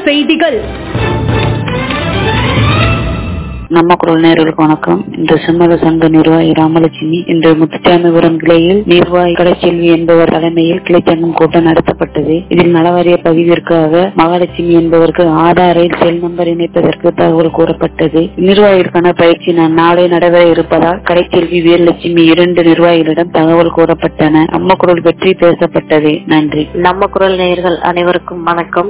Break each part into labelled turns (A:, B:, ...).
A: செய்திகள்.
B: நம்ம குரல் நேயர்களுக்கு வணக்கம். இன்று செம்மல சங்க நிர்வாகி ராமலட்சுமி இன்று முத்துச்சாமிபுரம் கிளையில் நிர்வாகி கடைச்செல்வி என்பவர் தலைமையில் கிளைச்சங்கம் கூட்டம் நடத்தப்பட்டது. இதில் நலவாரிய பதிவிற்காக மகாலட்சுமி என்பவருக்கு ஆதாரில் செல் நம்பர் இணைப்பதற்கு தகவல் கூறப்பட்டது. நிர்வாகிகளுக்கான பயிற்சி நாளை நடைபெற இருப்பதால் கடைச்செல்வி வீரலட்சுமி 2 நிர்வாகிகளிடம் தகவல் கூறப்பட்டன. நம்ம குரல் பற்றி பேசப்பட்டது. நன்றி.
C: நம்ம குரல் நேயர்கள் அனைவருக்கும் வணக்கம்.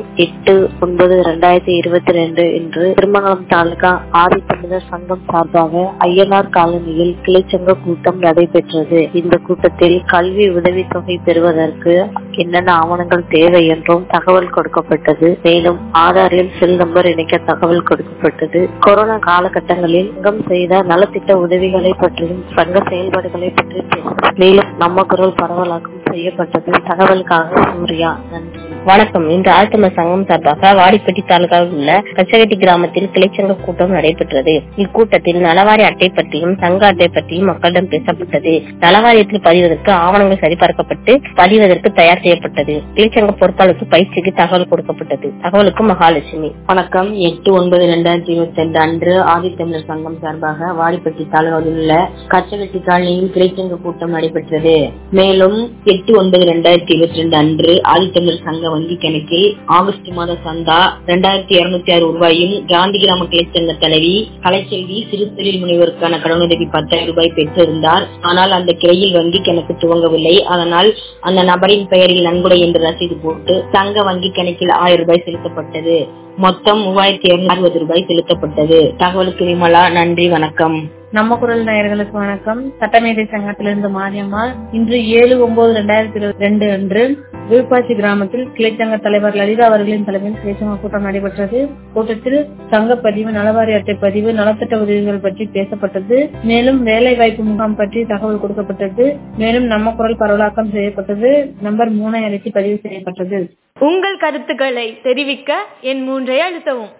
C: 8/9/2022 இன்று திருமங்கலம் தாலுகா ஆதித்தமிழர் சங்கம் சார்பாக ஐயனார் காலனியில் கிளைச்சங்க கூட்டம் நடைபெற்றது. இந்த கூட்டத்தில் கல்வி உதவித்தொகை பெறுவதற்கு என்னென்ன ஆவணங்கள் தேவை என்றும் தகவல் கொடுக்கப்பட்டது. மேலும் ஆதாரில் செல் நம்பர் இணைக்க தகவல் கொடுக்கப்பட்டது. கொரோனா காலகட்டங்களில் சங்கம் செய்த நலத்திட்ட உதவிகளை பற்றியும் சங்க செயல்பாடுகளை பற்றி பேசப்பட்டது. மேலும் நம்ம குரல் பரவலாக்கம் செய்யப்பட்டது. தகவலுக்காக சூர்யா. நன்றி.
D: வணக்கம். இன்று ஆழ்த்தமிழர் சங்கம் சார்பாக வாடிப்பட்டி தாலுகாவில் உள்ள கச்சகட்டி கிராமத்தில் கிளைச்சங்க கூட்டம் நடைபெற்றது. இக்கூட்டத்தில் நலவாரி அட்டை பற்றியும் சங்க அட்டை பற்றியும் மக்களிடம் பேசப்பட்டது. நலவாரியத்தில் பதிவதற்கு ஆவணங்கள் சரிபார்க்கப்பட்டு பதிவதற்கு தயார் செய்யப்பட்டது. கிளைச்சங்க பொறுப்பாளருக்கு பயிற்சிக்கு தகவல் கொடுக்கப்பட்டது. தகவலுக்கு மகாலட்சுமி.
E: வணக்கம். 8/9/2022 அன்று ஆதித்தமிழர் சங்கம் சார்பாக வாடிப்பட்டி தாலுகாவில் உள்ள கச்சகட்டி காலனியில் கிளைச்சங்க கூட்டம் நடைபெற்றது. மேலும் 8/9/2022 அன்று ஆதித்தமிழர் சங்க வங்கி கணக்கில் ஆகஸ்ட் மாத சந்தா 2206 ரூபாயும் காந்தி கிராம கிளைச்சங்க தலைவி கலைச்செல்வி சிறு தொழில் முனைவோருக்கான கடனுதவி 10,000 ரூபாய் பெற்றிருந்தார். ஆனால் அந்த கிளையில் வங்கி கணக்கு துவங்கவில்லை. அதனால் அந்த நபரின் பெயரில் நன்கொடை என்று ரசீது போட்டு சங்க வங்கி கணக்கில் 1000 ரூபாய் செலுத்தப்பட்டது. மொத்தம் 3260 ரூபாய் செலுத்தப்பட்டது. தகவலுக்கு விமலா. நன்றி. வணக்கம்.
F: நம்ம குரல் நேயர்களுக்கு வணக்கம். சட்டமேதை சங்கத்திலிருந்து மாரியம்மாள். இன்று 7/9/2022 அன்று விழுப்பாச்சி கிராமத்தில் கிளைச்சங்க தலைவர் லலிதா அவர்களின் தலைமையில் கிளைச்சங்க கூட்டம் நடைபெற்றது. கூட்டத்தில் சங்கப்பதிவு, நலவாரி அட்டை பதிவு, நலத்திட்ட உதவிகள் பற்றி பேசப்பட்டது. மேலும் வேலை வாய்ப்பு முகாம் பற்றி தகவல் கொடுக்கப்பட்டது. மேலும் நம்ம குரல் பரவலாக்கம் செய்யப்பட்டது. நம்பர் 3 அழைத்து பதிவு செய்யப்பட்டது.
A: உங்கள் கருத்துக்களை தெரிவிக்க எண் 3 அழுத்தவும்.